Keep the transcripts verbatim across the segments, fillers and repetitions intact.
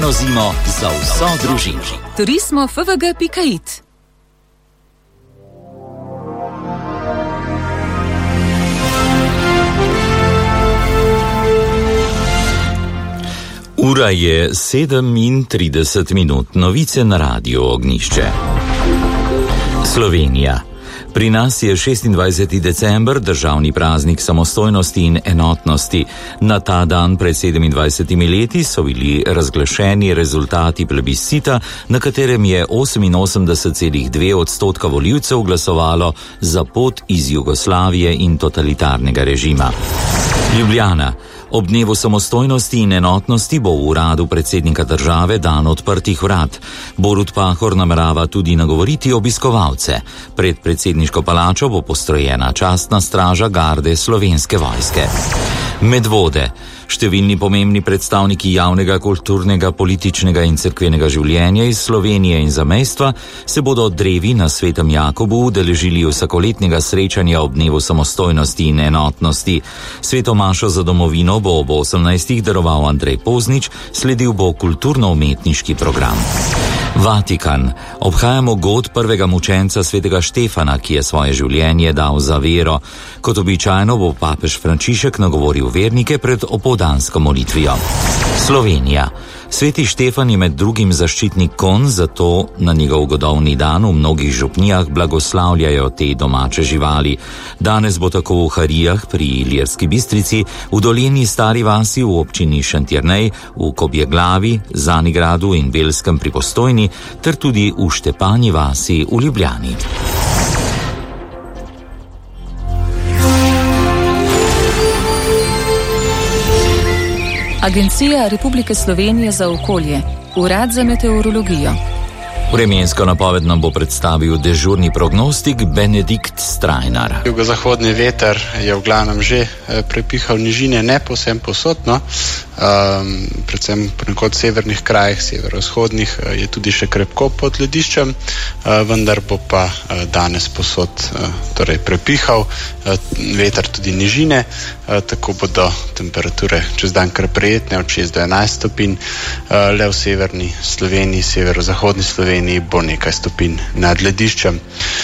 Zimo za vso družino. Turismo f v g pika i t. Ura je sedemintrideset minut. Novice na Radiu Ognjišče. Slovenija. Pri nas je šestindvajseti december, državni praznik samostojnosti in enotnosti. Na ta dan pred sedemindvajsetimi leti so bili razglašeni rezultati plebiscita, na katerem je oseminosemdeset celih dve odstotka volivcev glasovalo za pot iz Jugoslavije in totalitarnega režima. Ljubljana. Ob dnevu samostojnosti in enotnosti bo v uradu predsednika države dan odprtih vrat. Borut Pahor namerava tudi nagovoriti obiskovalce. Pred predsedniško palačo bo postrojena častna straža garde Slovenske vojske. Medvode. Številni pomembni predstavniki javnega, kulturnega, političnega in cerkvenega življenja iz Slovenije in zamejstva se bodo od drevi na Svetem Jakobu udeležili vsakoletnega srečanja ob dnevu samostojnosti in enotnosti. Sveto mašo za domovino bo ob osemnajstih daroval Andrej Poznič, sledil bo kulturno-umetniški program. Vatikan. Obhajamo god prvega mučenca svetega Štefana, ki je svoje življenje dal za vero. Kot običajno bo papež Frančišek nagovoril vernike pred opoldansko molitvijo. Slovenija. Sveti Štefan je med drugim zaščitnik konj, zato na njegov godovni dan v mnogih župnijah blagoslavljajo te domače živali. Danes bo tako v Harijah pri Ilirski Bistrici, v Dolenji Stari vasi v občini Šentjernej, v Kobjeglavi, Zanigradu in Belskem pri Postojni ter tudi v Štepanji vasi v Ljubljani. Agencija Republike Slovenije za okolje, Urad za meteorologijo. Vremensko napoved nam bo predstavil dežurni prognostik Benedikt Strajnar. Jugozahodni veter je v glavnem že prepihal nižine, ne povsem posodno, um, predvsem ponekod severnih krajih, severovzhodnih je tudi še krepko pod lediščem, uh, vendar bo pa uh, danes posod uh, torej prepihal uh, veter tudi nižine, uh, tako bodo temperature čez dan kar prijetne od šest do enajst stopinj, uh, le v severni Sloveniji, severozahodni Sloveniji bo nekaj stopinj nad lediščem.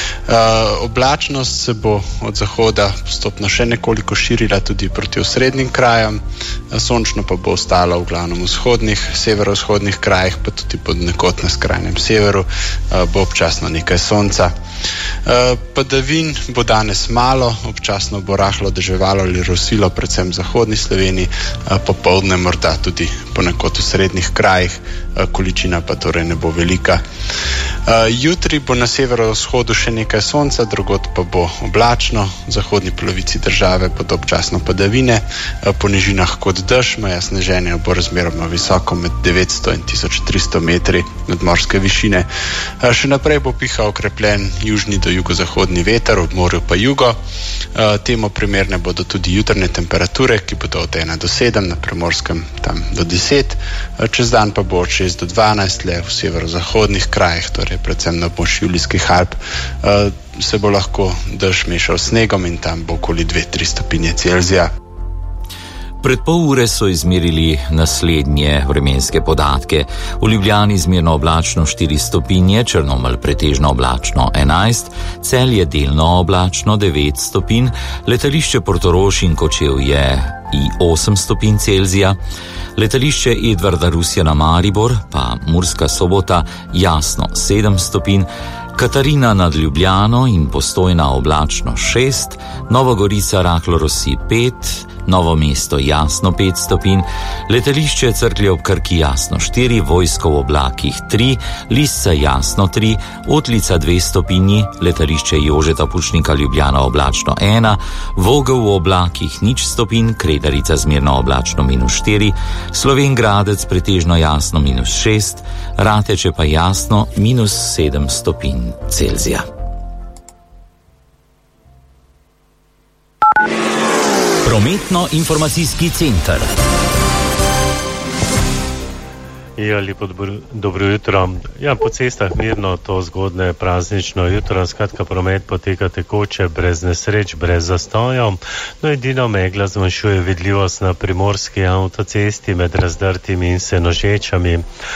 Uh, oblačnost se bo od zahoda postopno še nekoliko širila tudi proti osrednjim krajem, sončno pa bo ostalo v glavnem vzhodnih, severovzhodnih krajih, pa tudi ponekod na skrajnem severu uh, bo občasno nekaj sonca. Uh, padavin bo danes malo, občasno bo rahlo deževalo ali rosilo, predvsem v zahodni Sloveniji, uh, popoldne morda tudi ponekod v srednjih krajih, uh, količina pa torej ne bo velika. Uh, jutri bo na severovzhodu še nekaj sonca, drugod pa bo oblačno, v zahodni polovici države bodo občasno padavine, uh, po nižinah kot dež, meja sneženja bo razmeroma visoko med devetsto in tisoč tristo metri nadmorske višine. Uh, še naprej bo pihal okrepljen južni do jugozahodni veter, ob morju pa jugo. Uh, temu primerne bodo tudi jutrne temperature, ki bodo od ena do sedem, na Primorskem tam do deset, uh, čez dan pa bo od šest do dvanajst, le v severozahodnih krajih, torej predvsem na območju Julijskih Alp, uh, se bo lahko dež mešal s snegom in tam bo okoli dve do tri stopinje Celzija. Pred pol ure so izmerili naslednje vremenske podatke. V Ljubljani zmerno oblačno štiri stopinje, Črnomelj pretežno oblačno enajst, Celje delno oblačno devet stopinj, letališče Portorož in Kočevje i osem stopinj Celzija, letališče Edvarda Rusjana Maribor pa Murska Sobota jasno sedem stopinj, Katarina nad Ljubljano in Postojna oblačno šest, Nova Gorica rahlo rosi pet, Novo mesto jasno pet stopinj, letališče Cerklje ob Krki jasno štiri, Vojsko v oblakih tri, Lisca jasno tri, Otlica dve stopinji, letališče Jožeta Pučnika Ljubljana oblačno ena, Vogel v oblakih nič stopinj, Kredarica zmerno oblačno minus štiri, Slovenj Gradec pretežno jasno minus šest, Rateče pa jasno minus sedem stopinj Celzija. Prometno-informacijski center. Ja, lepo dobro, dobro jutro. Ja, po cestah mirno to zgodne praznično jutro, skratka promet poteka tekoče, brez nesreč, brez zastojev. No, edino megla zmanjšuje vidljivost na primorski avtocesti med Razdrtimi in Senožečami.